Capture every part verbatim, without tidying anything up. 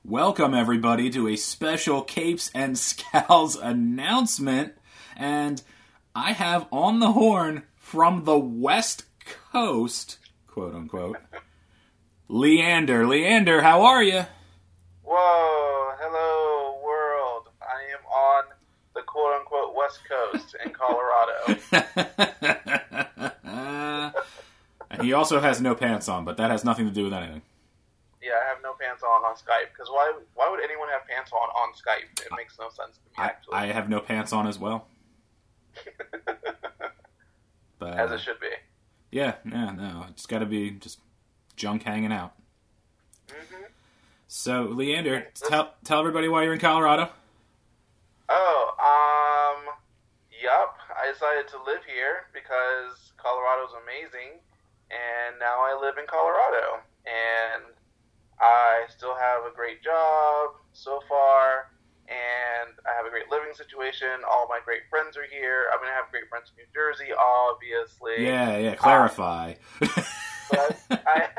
Welcome, everybody, to a special Capes and Scowls announcement. And I have on the horn from the West Coast, quote unquote, Leander. Leander, how are you? Whoa, hello, world. I am on the quote unquote West Coast in Colorado. And he also has no pants on, but that has nothing to do with anything. Yeah, I have no pants on on Skype, because why why would anyone have pants on on Skype? It makes no sense to me, actually. I, I have no pants on as well. But, as it should be. Yeah, yeah, no, it's got to be just junk hanging out. Mm-hmm. So, Leander, tell tell everybody why you're in Colorado. Oh, um, yup. I decided to live here because Colorado's amazing, and now I live in Colorado. And I still have a great job so far, and I have a great living situation. All my great friends are here. I'm going to have great friends in New Jersey, obviously. Yeah, yeah, clarify. Um, but, I,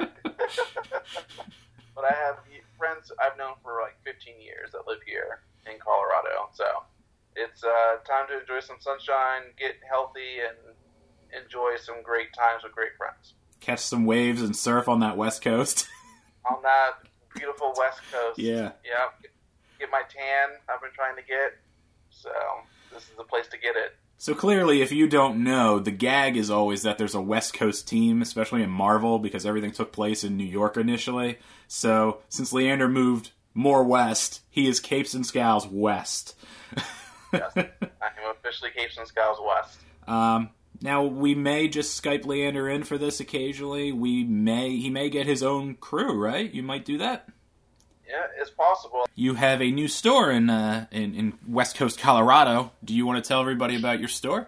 but I have friends I've known for like fifteen years that live here in Colorado. So it's uh, time to enjoy some sunshine, get healthy, and enjoy some great times with great friends. Catch some waves and surf on that West Coast. On that beautiful West Coast. Yeah. Yeah. Get, get my tan I've been trying to get. So this is the place to get it. So clearly, if you don't know, the gag is always that there's a West Coast team, especially in Marvel, because everything took place in New York initially. So since Leander moved more west, he is Capes and Scowls West. Yes. I am officially Capes and Scowls West. Um... Now, we may just Skype Leander in for this occasionally. We may, he may get his own crew, right? You might do that? Yeah, it's possible. You have a new store in uh, in, in West Coast, Colorado. Do you want to tell everybody about your store?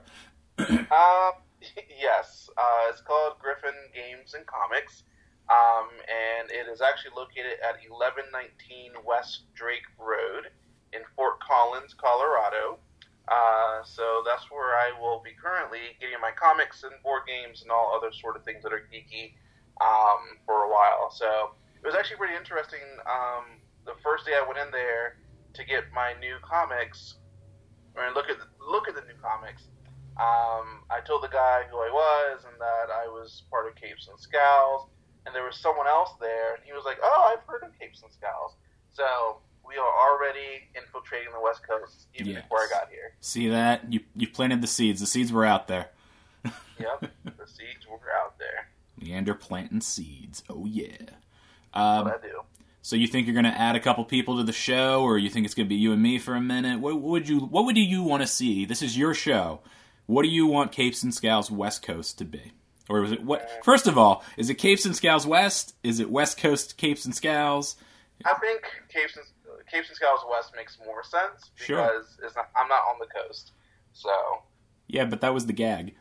um, yes. Uh, it's called Griffin Games and Comics. Um, and it is actually located at eleven nineteen West Drake Road in Fort Collins, Colorado. Uh, so that's where I will be currently getting my comics and board games and all other sort of things that are geeky um, for a while. So it was actually pretty interesting. Um, the first day I went in there to get my new comics, or look at the, look at the new comics, um, I told the guy who I was and that I was part of Capes and Scowls, and there was someone else there, and he was like, "Oh, I've heard of Capes and Scowls." So we are already infiltrating the West Coast, even yes. before I got here. See that? You you planted the seeds. The seeds were out there. Yep, the seeds were out there. Leander planting seeds. Oh, yeah. Um, what I do. So you think you're going to add a couple people to the show, or you think it's going to be you and me for a minute? What, what would you What would you want to see? This is your show. What do you want Capes and Scowls West Coast to be? Or is it what? Uh, First of all, is it Capes and Scowls West? Is it West Coast Capes and Scowls? I think Capes and Capes and Scowls West makes more sense because sure. it's not, I'm not on the coast, so. Yeah, but that was the gag.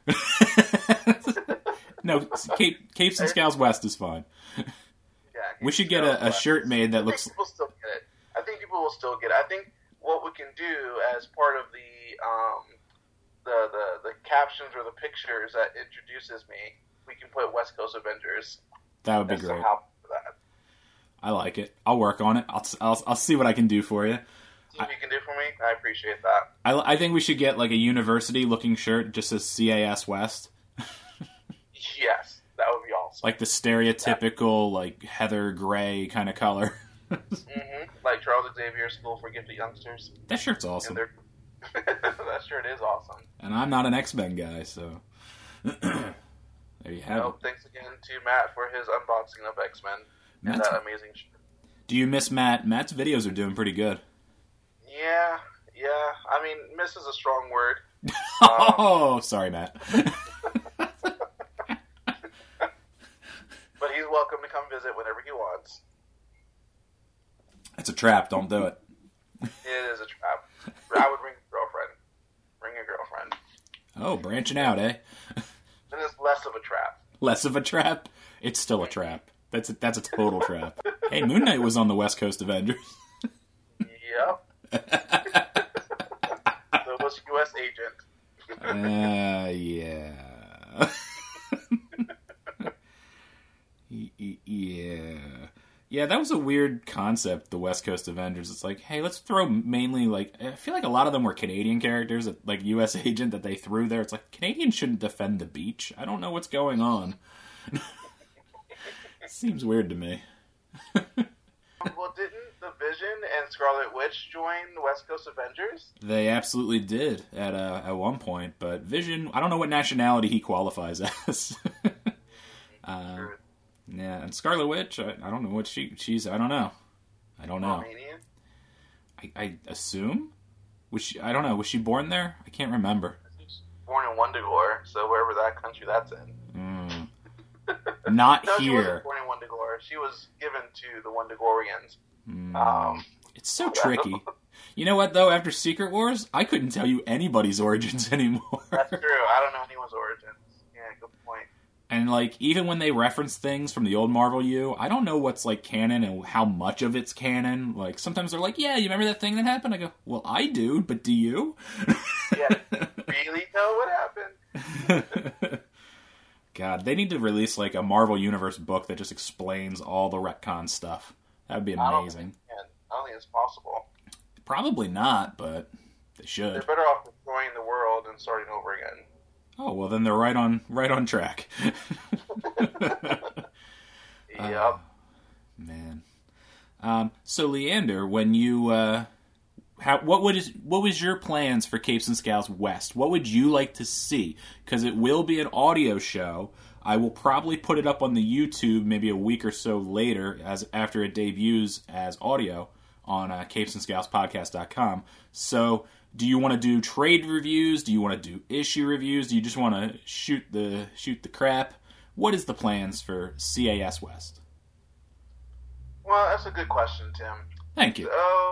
No, Cape, Capes and Scowls West is fine. Yeah, we should get a, a shirt made that I looks. Think people still get it. I think people will still get it. I think what we can do as part of the um, the, the the captions or the pictures that introduces me, we can put West Coast Avengers. That would be great. For that. I like it. I'll work on it. I'll, I'll, I'll see what I can do for you. See what you can do for me? I appreciate that. I, I think we should get like a university-looking shirt just says C A S West. Yes, that would be awesome. Like the stereotypical, like heather gray kind of color. Mm-hmm. Like Charles Xavier School for Gifted Youngsters. That shirt's awesome. That shirt is awesome. And I'm not an X-Men guy, so there you have well, it. Thanks again to Matt for his unboxing of X-Men. And that amazing shirt. Do you miss Matt? Matt's videos are doing pretty good. Yeah, yeah. I mean, miss is a strong word. Oh, um, sorry, Matt. But he's welcome to come visit whenever he wants. It's a trap. Don't do it. It is a trap. I would bring a girlfriend. Bring a girlfriend. Oh, branching out, eh? Then it's less of a trap. Less of a trap? It's still a trap. That's a, that's a total trap. Hey, Moon Knight was on the West Coast Avengers. Yep. So was U S Agent. uh, yeah. Yeah. Yeah, that was a weird concept, the West Coast Avengers. It's like, hey, let's throw mainly, like, I feel like a lot of them were Canadian characters, like U S Agent that they threw there. It's like, Canadians shouldn't defend the beach. I don't know what's going on. Seems weird to me. Well, didn't the Vision and Scarlet Witch join the West Coast Avengers? They absolutely did at uh, at one point, but Vision, I don't know what nationality he qualifies as. uh, yeah, and Scarlet Witch, I, I don't know what she she's. I don't know. I don't know. Romanian? I, I assume was she? I don't know. Was she born there? I can't remember. Born in Wundagore, so wherever that country that's in. Mm. Not no, here. She wasn't born in Wundagore. She was given to the Wundagorians. Mm. Um, it's so tricky. You know what, though? After Secret Wars, I couldn't tell you anybody's origins anymore. That's true. I don't know anyone's origins. Yeah, good point. And, like, even when they reference things from the old Marvel U, I don't know what's, like, canon and how much of it's canon. Like, sometimes they're like, yeah, you remember that thing that happened? I go, well, I do, but do you? Yeah, really know what happened? God, they need to release, like, a Marvel Universe book that just explains all the retcon stuff. That would be amazing. I don't think, I don't think it's possible. Probably not, but they should. They're better off destroying the world and starting over again. Oh, well, then they're right on right on track. Yep. Uh, man. Um, so, Leander, when you... Uh, How, what would is what was your plans for Capes and Scowls West? What would you like to see? Because it will be an audio show. I will probably put it up on the YouTube maybe a week or so later, as after it debuts as audio on uh, capes and scowls podcast dot com. So, do you want to do trade reviews? Do you want to do issue reviews? Do you just want to shoot the shoot the crap? What is the plans for C A S West? Well, that's a good question, Tim. Thank you. So,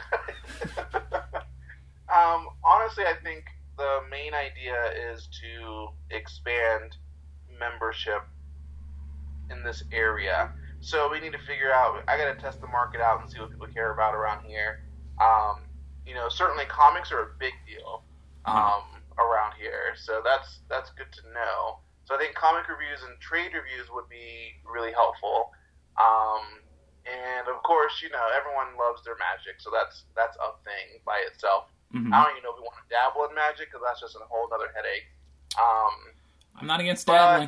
um, honestly, I think the main idea is to expand membership in this area. So we need to figure out, I got to test the market out and see what people care about around here. Um, you know, certainly comics are a big deal um, around here. So that's, that's good to know. So I think comic reviews and trade reviews would be really helpful. Um, And of course, you know, everyone loves their Magic, so that's that's a thing by itself. Mm-hmm. I don't even know if we want to dabble in Magic because that's just a whole other headache. Um, I'm not against dabbling.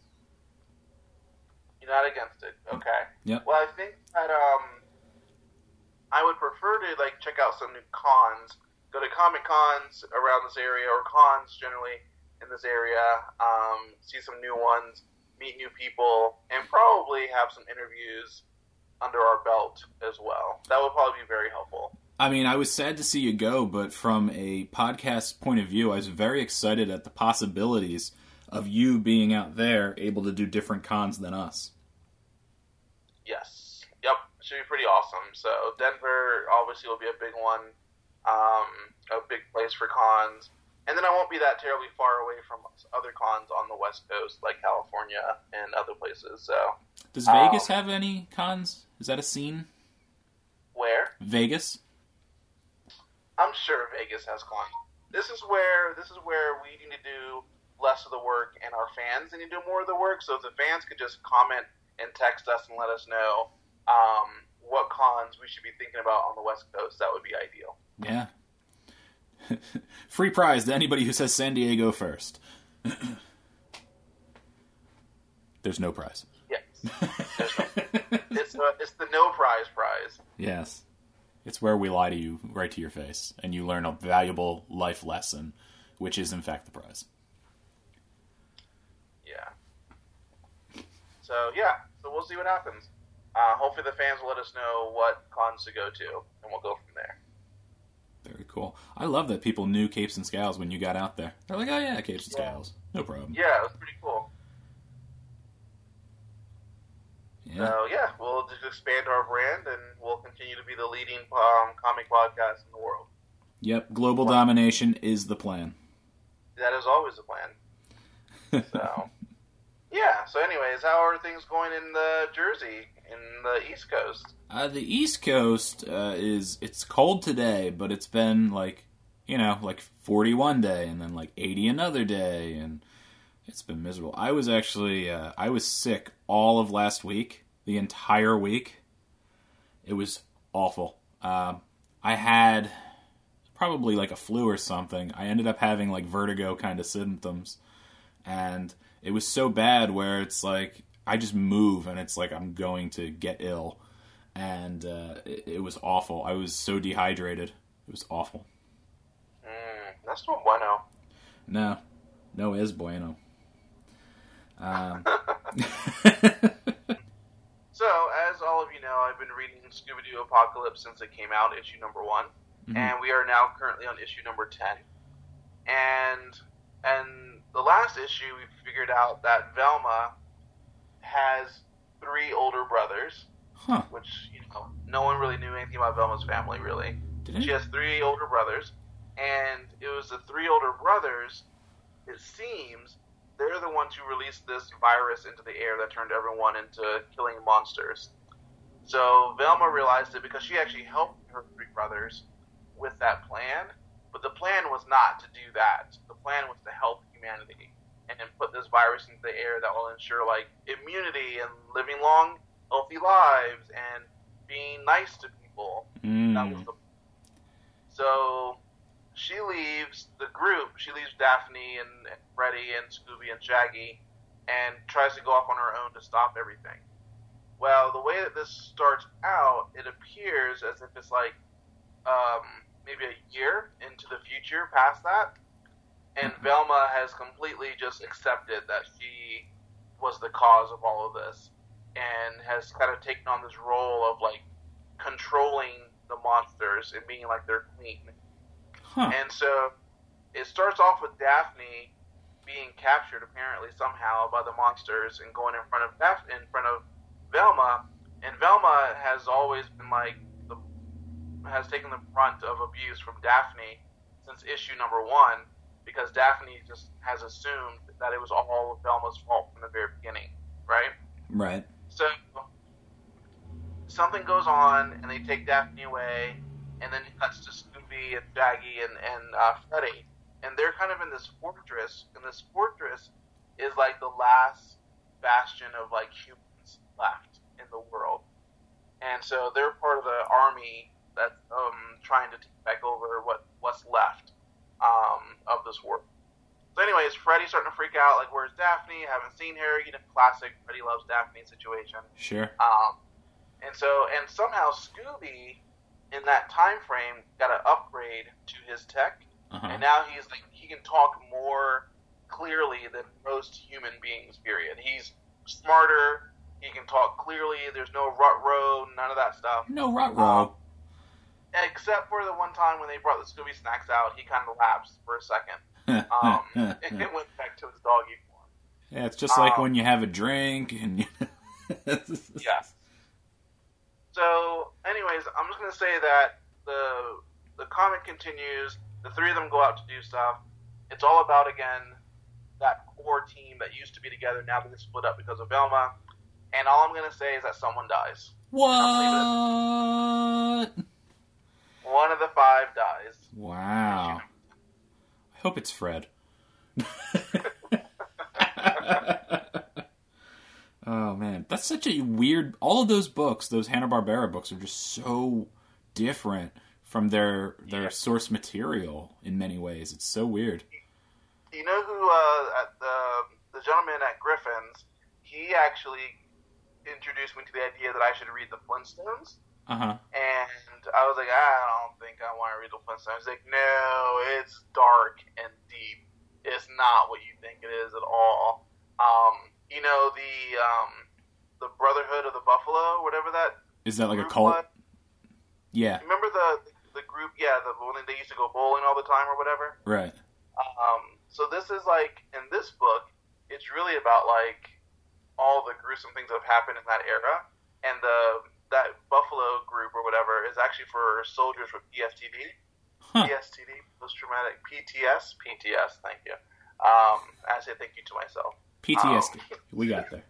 You're not against it, okay? Yep. Well, I think that um, I would prefer to like check out some new cons. Go to Comic Cons around this area, or cons generally in this area. Um, see some new ones, meet new people, and probably have some interviews under our belt as well. That would probably be very helpful. I mean, I was sad to see you go, but from a podcast point of view, I was very excited at the possibilities of you being out there able to do different cons than us. Yes. Yep. Should be pretty awesome. So Denver obviously will be a big one, um, a big place for cons. And then I won't be that terribly far away from other cons on the West Coast, like California and other places. So, does Vegas um, have any cons? Is that a scene? Where? Vegas? I'm sure Vegas has cons. This is where this is where we need to do less of the work, and our fans need to do more of the work. So if the fans could just comment and text us and let us know um, what cons we should be thinking about on the West Coast, that would be ideal. Yeah. Free prize to anybody who says San Diego first. There's no prize. Yes. There's no, it's, the, it's the no prize prize. Yes. It's where we lie to you right to your face, and you learn a valuable life lesson, which is, in fact, the prize. Yeah. So, yeah. So we'll see what happens. Uh, hopefully the fans will let us know what cons to go to, and we'll go from there. Very cool. I love that people knew Capes and Scowls when you got out there. They're like, oh yeah, Capes and Yeah. Scowls. No problem. Yeah, it was pretty cool. Yeah. So, yeah, we'll just expand our brand, and we'll continue to be the leading um, comic podcast in the world. Yep, global domination is the plan. That is always the plan. So, yeah. So, anyways, how are things going in the Jersey, in the East Coast? Uh, the East Coast uh, is, it's cold today, but it's been like, you know, like forty one day, and then like eighty another day, and it's been miserable. I was actually, uh, I was sick all of last week, the entire week. It was awful. Um, I had probably like a flu or something. I ended up having like vertigo kind of symptoms. And it was so bad where it's like, I just move and it's like I'm going to get ill. And uh, it, it was awful. I was so dehydrated. It was awful. Mm, that's no bueno. No. No es bueno. Um... So, as all of you know, I've been reading Scooby-Doo Apocalypse since it came out, issue number one. Mm-hmm. And we are now currently on issue number ten. And and the last issue, we figured out that Velma has three older brothers. Huh. Which, you know, no one really knew anything about Velma's family, really. Did she has three older brothers. And it was the three older brothers, it seems, they're the ones who released this virus into the air that turned everyone into killing monsters. So Velma realized it because she actually helped her three brothers with that plan. But the plan was not to do that. The plan was to help humanity and then put this virus into the air that will ensure, like, immunity and living long, healthy lives and being nice to people. Mm. That was the. So she leaves the group. She leaves Daphne and, and Freddy and Scooby and Shaggy and tries to go off on her own to stop everything. Well, the way that this starts out, it appears as if it's like um, maybe a year into the future past that. And mm-hmm. Velma has completely just accepted that she was the cause of all of this and has kind of taken on this role of, like, controlling the monsters and being like their queen. Huh. And so it starts off with Daphne being captured apparently somehow by the monsters and going in front of Daph- in front of Velma, and Velma has always been like the has taken the brunt of abuse from Daphne since issue number one, because Daphne just has assumed that it was all Velma's fault from the very beginning, right? Right. So something goes on, and they take Daphne away, and then it cuts to Scooby and Shaggy and, and uh, Freddy, and they're kind of in this fortress, and this fortress is like the last bastion of, like, humans left in the world. And so they're part of the army that's um, trying to take back over what, what's left um, of this world. So anyways, Freddy's starting to freak out, like, where's Daphne? Haven't seen her. You know, classic Freddy loves Daphne situation. Sure. Um, and so, and somehow Scooby, in that time frame, got an upgrade to his tech, uh-huh. and now he's like, he can talk more clearly than most human beings, period. He's smarter, he can talk clearly, there's no rut row, none of that stuff. No rut row. Um, except for the one time when they brought the Scooby snacks out, he kind of lapsed for a second. um, and it went back to his doggy form. Yeah, it's just like um, when you have a drink and you... Yeah. So, anyways, I'm just going to say that the the comic continues. The three of them go out to do stuff. It's all about, again, that core team that used to be together. Now that they split up because of Velma. And all I'm going to say is that someone dies. What? One of the five dies. Wow. I hope it's Fred. Oh, man. That's such a weird... All of those books, those Hanna-Barbera books, are just so different from their their yeah. source material in many ways. It's so weird. You know who, uh, at the, the gentleman at Griffin's, he actually introduced me to the idea that I should read the Flintstones. Uh-huh. And I was like, I don't think I want to read the Flintstones. He's like, no, it's dark and deep. It's not what you think it is at all. Um... You know, the um, the Brotherhood of the Buffalo, whatever that is. That like a cult? Was? Yeah. Remember the the group? Yeah, the when they used to go bowling all the time or whatever. Right. Um. So this is like in this book, it's really about like all the gruesome things that have happened in that era, and the that Buffalo group or whatever is actually for soldiers with P S T D. Huh. P S T D, post traumatic P T S, P T S. Thank you. Um. I say thank you to myself. P T S D. Um, we got there.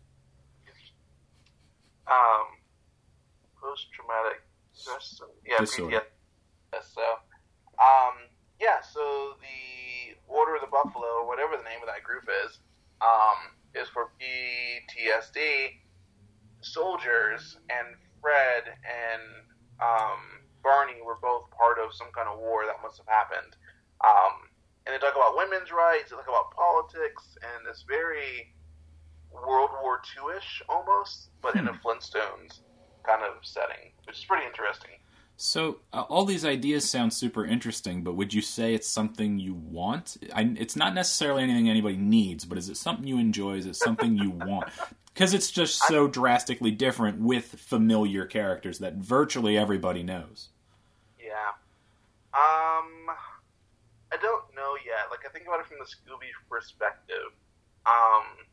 Um, post-traumatic stress. Yeah, disorder. P T S D. So, um, yeah. So the Order of the Buffalo, or whatever the name of that group is, um, is for P T S D soldiers, and Fred and um, Barney were both part of some kind of war that must have happened. Um, and they talk about women's rights, they talk about politics, and this very World War Two-ish almost, but hmm. in a Flintstones kind of setting, which is pretty interesting. So, uh, all these ideas sound super interesting, but would you say it's something you want? I, it's not necessarily anything anybody needs, but is it something you enjoy? Is it something you want? Because it's just so I, drastically different with familiar characters that virtually everybody knows. Yeah. Um, I don't know yet. Like, I think about it from the Scooby perspective. Um,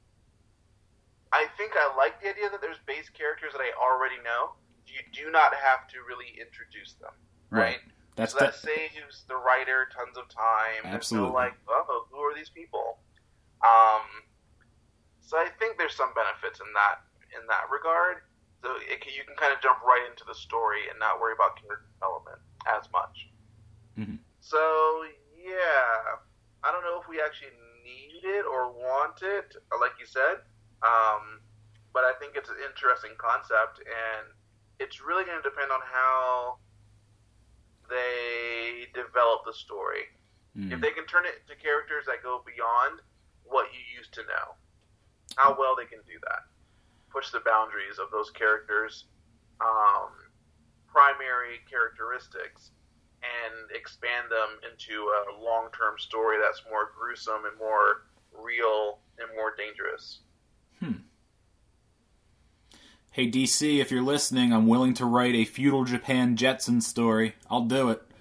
I think I like the idea that there's base characters that I already know. You do not have to really introduce them, right? right. That's so that, that saves the writer tons of time. Absolutely. So like, oh, who are these people? Um, so I think there's some benefits in that in that regard. So it can, you can kind of jump right into the story and not worry about character development as much. Mm-hmm. So yeah, I don't know if we actually need it or want it, like you said. Um, but I think it's an interesting concept, and it's really going to depend on how they develop the story. Mm. If they can turn it to characters that go beyond what you used to know, how well they can do that. Push the boundaries of those characters' um, primary characteristics and expand them into a long-term story that's more gruesome and more real and more dangerous. Hmm. Hey, D C, if you're listening, I'm willing to write a feudal Japan Jetson story. I'll do it.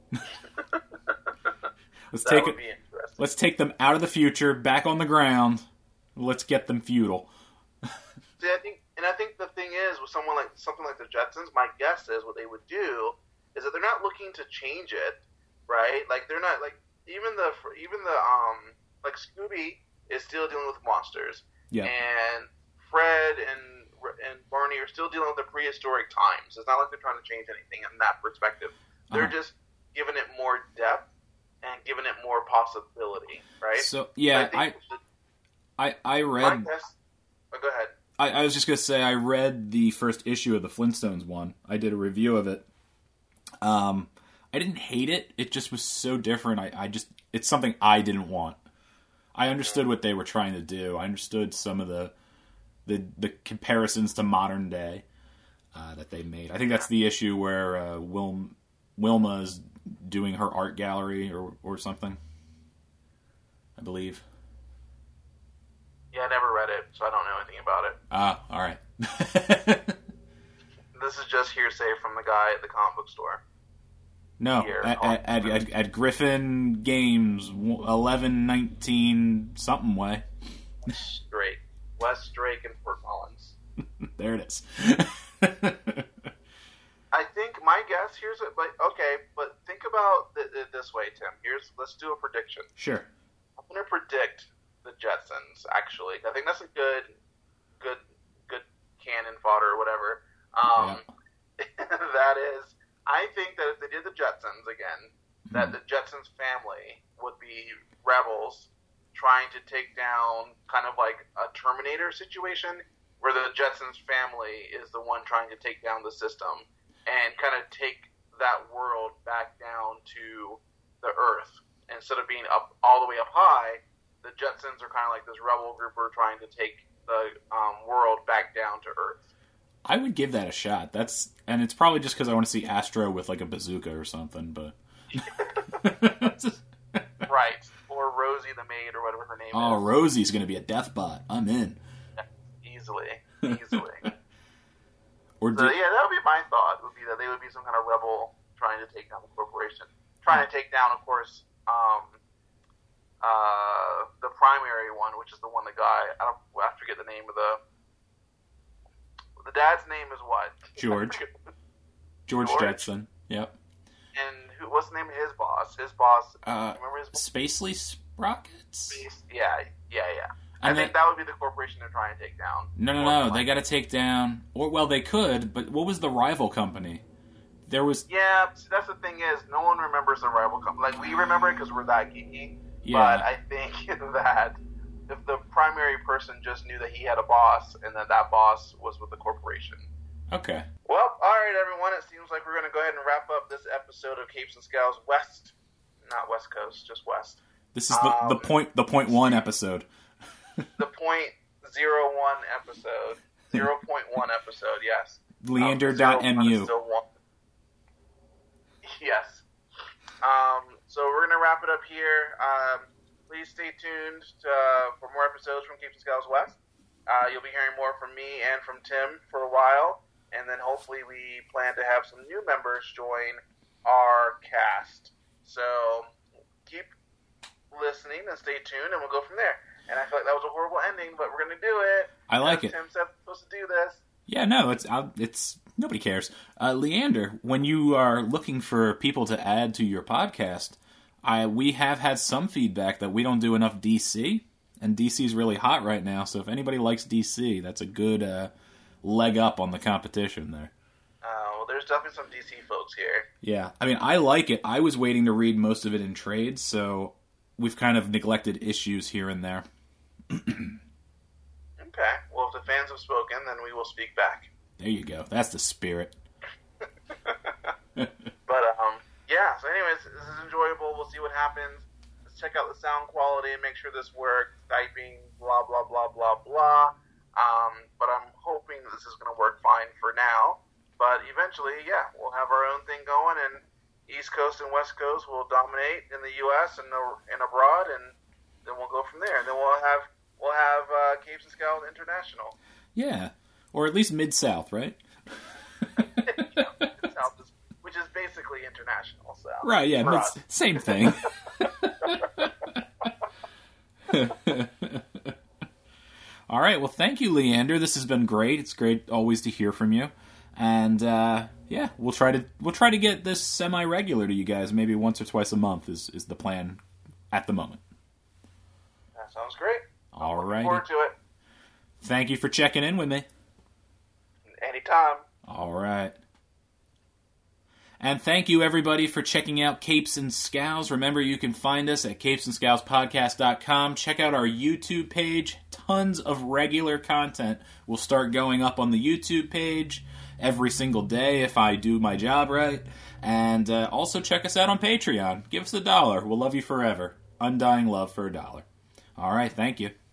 let's that take would it. Be interesting. Let's take them out of the future, back on the ground. Let's get them feudal. See, I think, and I think the thing is, with someone like something like the Jetsons, my guess is what they would do is that they're not looking to change it, right? Like they're not like even the even the um like Scooby is still dealing with monsters, yeah, and Fred and and Barney are still dealing with the prehistoric times. It's not like they're trying to change anything in that perspective. They're uh-huh. just giving it more depth and giving it more possibility, right? So yeah, I I, I I read. Guess, oh, go ahead. I, I was just gonna say I read the first issue of the Flintstones one. I did a review of it. Um, I didn't hate it. It just was so different. I, I just it's something I didn't want. I understood what they were trying to do. I understood some of the. The the comparisons to modern day uh, that they made. I think that's the issue where uh, Wil- Wilma's doing her art gallery or or something. I believe. Yeah, I never read it, so I don't know anything about it. Ah, all right. This is just hearsay from the guy at the comic book store. No, at, at, at, at, at Griffin Games, eleven nineteen something way. Great. West Drake and Fort Collins. There it is. I think my guess here's a, like okay, but think about it this way, Tim. Here's let's do a prediction. Sure. I'm going to predict the Jetsons. Actually, I think that's a good, good, good cannon fodder or whatever. Um, yeah. That is, I think that if they did the Jetsons again, mm-hmm. that the Jetsons family would be rebels. Trying to take down kind of like a Terminator situation where the Jetsons family is the one trying to take down the system and kind of take that world back down to the Earth. Instead of being up all the way up high, the Jetsons are kind of like this rebel group who are trying to take the um, world back down to Earth. I would give that a shot. That's and it's probably just because I want to see Astro with like a bazooka or something, but right. Or Rosie the maid, or whatever her name oh, is. Oh, Rosie's going to be a death bot. I'm in. Easily. Easily. or so, do- yeah, that would be my thought, would be that they would be some kind of rebel trying to take down the corporation. Trying to take down, of course, um, uh, the primary one, which is the one the guy, I don't I forget the name of the... The dad's name is what? George. George. George Jetson. Yep. And who? What's the name of his boss? His boss. Uh, remember his boss? Spacely Sprockets? Space, yeah, yeah, yeah. And I they, think that would be the corporation they're trying to take down. No, no, no. They got to take down... Or, well, they could, but what was the rival company? There was... Yeah, see, that's the thing is, no one remembers the rival company. Like, we remember it because we're that geeky. Yeah. But I think that if the primary person just knew that he had a boss and that that boss was with the corporation, Okay. Well, all right, everyone. It seems like we're going to go ahead and wrap up this episode of Capes and Scowls West. Not West Coast, just West. This is the, um, the point the point one episode. The point zero one episode. Zero point one episode, yes. Leander dot M U. Um, yes. Um, so we're going to wrap it up here. Um, please stay tuned to, uh, for more episodes from Capes and Scowls West. Uh, you'll be hearing more from me and from Tim for a while. And then hopefully we plan to have some new members join our cast. So keep listening and stay tuned, and we'll go from there. And I feel like that was a horrible ending, but we're going to do it. I like it. Tim said we're supposed to do this. Yeah, no, it's it's nobody cares. Uh, Leander, when you are looking for people to add to your podcast, I we have had some feedback that we don't do enough D C, and D C is really hot right now. So if anybody likes D C, that's a good uh, leg up on the competition there. Uh, well, there's definitely some D C folks here. Yeah, I mean, I like it. I was waiting to read most of it in trades, so we've kind of neglected issues here and there. Okay. Well, if the fans have spoken, then we will speak back. There you go. That's the spirit. But, um, yeah. So anyways, this is enjoyable. We'll see what happens. Let's check out the sound quality and make sure this works. Typing, blah, blah, blah, blah, blah. Um, but I'm hoping that this is going to work fine for now. But eventually, yeah, we'll have our own thing going, and East Coast and West Coast will dominate in the U S and, and abroad, and then we'll go from there. And then we'll have we'll have uh, Capes and Scowls International. Yeah, or at least Mid-South, right? Yeah, Mid-South is, which is basically international. So right, yeah, mid- same thing. All right, well, thank you, Leander. This has been great. It's great always to hear from you. And uh, yeah, we'll try to we'll try to get this semi-regular to you guys. Maybe once or twice a month is, is the plan at the moment. That sounds great. All right. Looking forward to it. Thank you for checking in with me. Anytime. All right. And thank you, everybody, for checking out Capes and Scowls. Remember, you can find us at capes and scowls podcast dot com. Check out our YouTube page. Tons of regular content will start going up on the YouTube page every single day if I do my job right. And uh, also check us out on Patreon. Give us a dollar. We'll love you forever. Undying love for a dollar. All right, thank you.